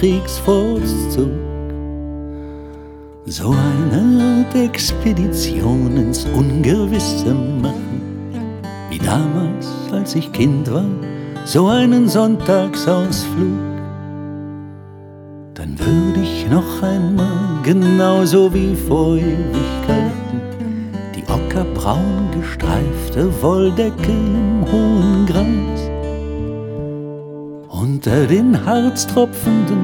Kriegsfortzug. So eine Art Expedition ins Ungewisse machen, wie damals, als ich Kind war, so einen Sonntagsausflug. Dann würde ich noch einmal, genauso wie vor Ewigkeiten, die ockerbraun gestreifte Wolldecke im hohen Gras unter den harztropfenden